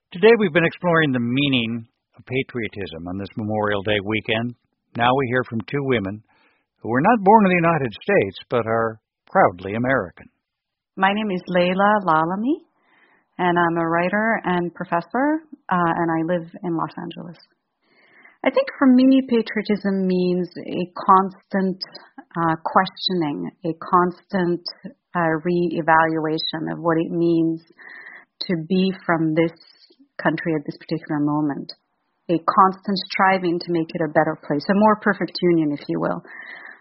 Today we've been exploring the meaning of patriotism on this Memorial Day weekend. Now we hear from two women who were not born in the United States, but are proudly American. My name is Leila Lalami, and I'm a writer and professor, and I live in Los Angeles. I think for me, patriotism means a constant questioning, a constant re-evaluation of what it means to be from this country at this particular moment, a constant striving to make it a better place, a more perfect union, if you will.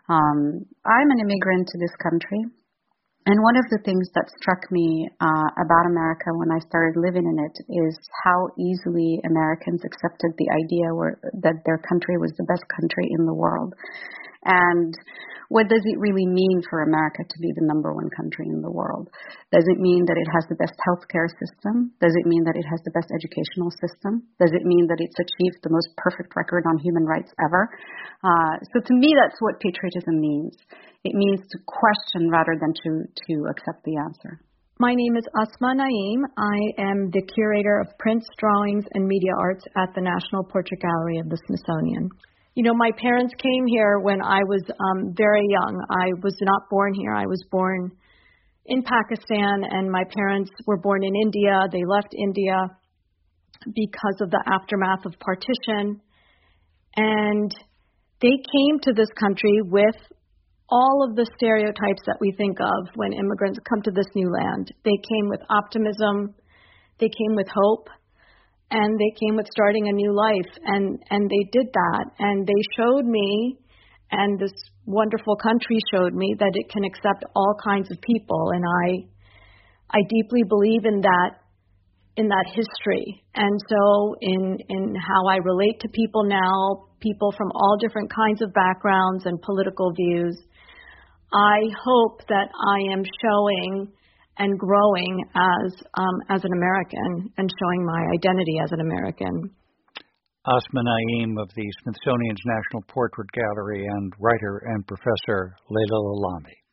I'm an immigrant to this country, and one of the things that struck me about America when I started living in it is how easily Americans accepted the idea that their country was the best country in the world. And what does it really mean for America to be the number one country in the world? Does it mean that it has the best healthcare system? Does it mean that it has the best educational system? Does it mean that it's achieved the most perfect record on human rights ever? So to me, that's what patriotism means. It means to question rather than to accept the answer. My name is Asma Naeem. I am the curator of prints, drawings, and media arts at the National Portrait Gallery of the Smithsonian. You know, my parents came here when I was very young. I was not born here. I was born in Pakistan, and my parents were born in India. They left India because of the aftermath of partition. And they came to this country with all of the stereotypes that we think of when immigrants come to this new land. They came with optimism. They came with hope. And they came with starting a new life, and they did that. And they showed me, and this wonderful country showed me, that it can accept all kinds of people. And I deeply believe in that history. And so in how I relate to people now, people from all different kinds of backgrounds and political views, I hope that I am showing and growing as an American and showing my identity as an American. Asma Naeem of the Smithsonian's National Portrait Gallery and writer and professor Leila Lalami.